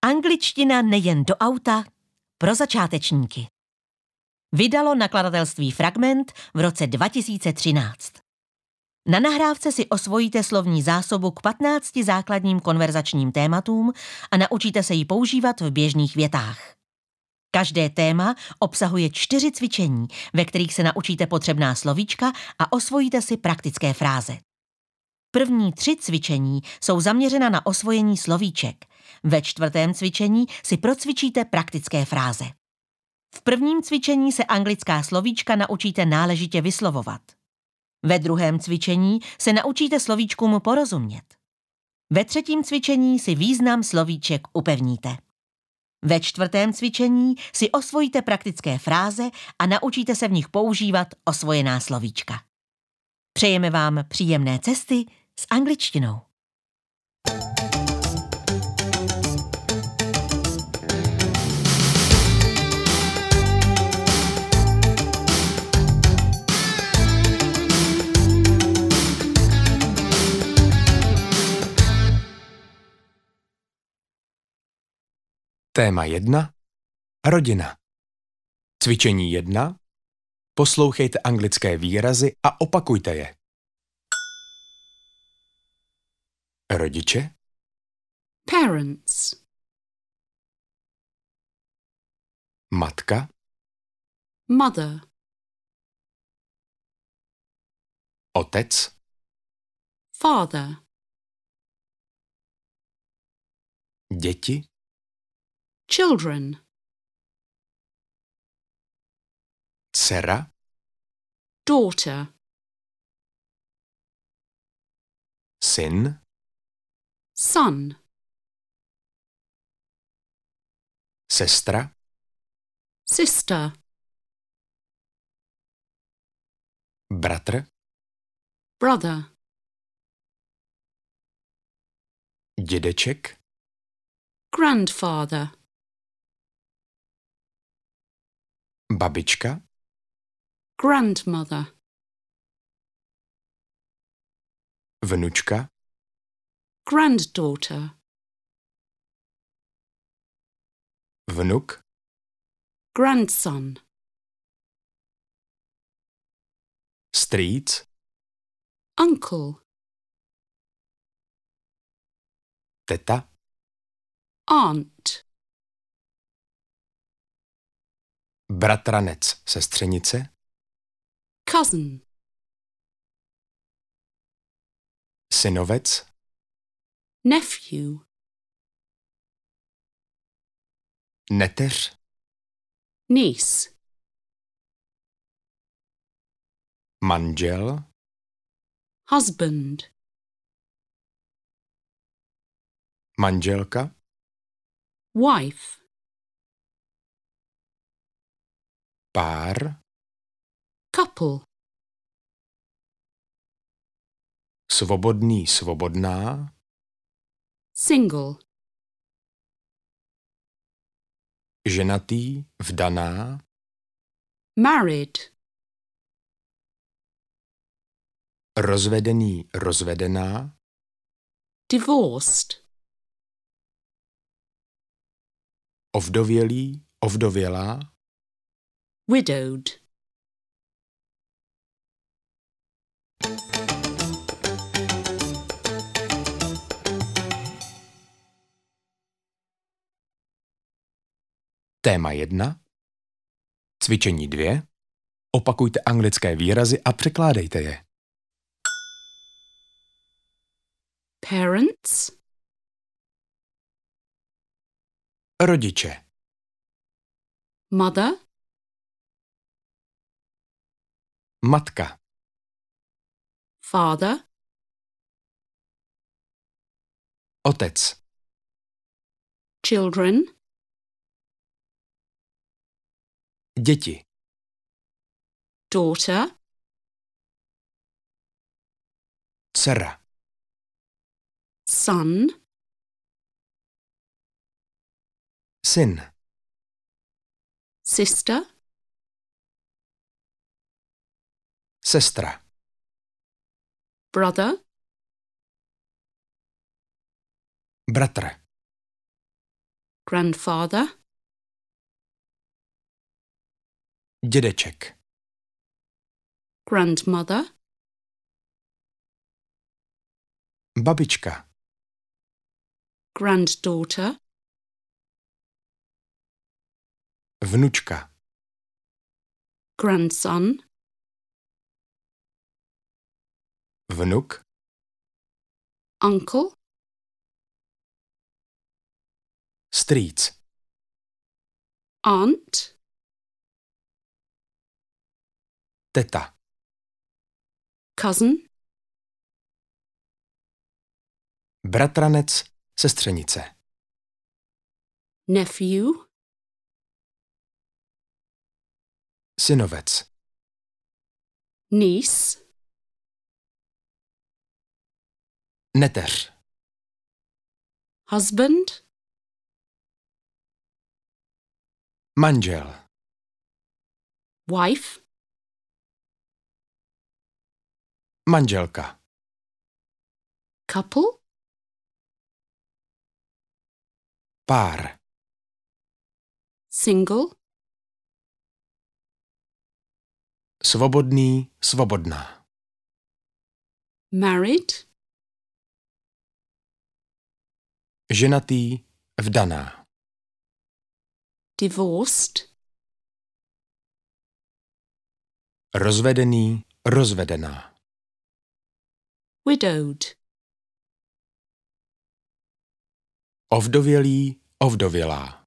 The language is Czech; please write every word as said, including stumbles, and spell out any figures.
Angličtina nejen do auta pro začátečníky. Vydalo nakladatelství Fragment v roce dva tisíce třináct. Na nahrávce si osvojíte slovní zásobu k patnácti základním konverzačním tématům a naučíte se ji používat v běžných větách. Každé téma obsahuje čtyři cvičení, ve kterých se naučíte potřebná slovíčka a osvojíte si praktické fráze. První tři cvičení jsou zaměřena na osvojení slovíček. Ve čtvrtém cvičení si procvičíte praktické fráze. V prvním cvičení se anglická slovíčka naučíte náležitě vyslovovat. Ve druhém cvičení se naučíte slovíčkům porozumět. Ve třetím cvičení si význam slovíček upevníte. Ve čtvrtém cvičení si osvojíte praktické fráze a naučíte se v nich používat osvojená slovíčka. Přejeme vám příjemné cesty s angličtinou. Téma jedna. Rodina. Cvičení jedna. Poslouchejte anglické výrazy a opakujte je. Rodiče. Parents. Matka. Mother. Otec. Father. Děti. Children. Dcera. Daughter. Syn. Son. Sestra. Sister. Bratr. Brother. Dědeček. Grandfather. Babička. Grandmother. Vnučka. Granddaughter. Vnuk. Grandson. Strýc. Uncle. Teta. Aunt. Bratranec, sestřenice. Cousin. Synovec. Nephew. Neteř. Niece. Manžel. Husband. Manželka. Wife. Pár. Couple. Svobodný, svobodná. Single. Ženatý, vdaná. Married. Rozvedený, rozvedená. Divorced. Ovdovělý, ovdovělá. Widowed. Téma jedna. Cvičení dvě. Opakujte anglické výrazy a překládejte je. Parents. Rodiče. Mother. Matka. Father. Otec. Children. Děti. Daughter. Dcera. Son. Syn. Sister. Sestra. Brother. Bratr. grandfather, dědeček, grandmother, babička, granddaughter, vnučka, grandson, vnuk, uncle, strýc, aunt, teta, cousin, bratranec, sestřenice, nephew, synovec, niece, neteř, husband, manžel, wife, manželka, couple, pár, single, svobodný, svobodná, married, ženatý, vdaná, divorced, rozvedený, rozvedená, widowed, ovdovělý, ovdovělá,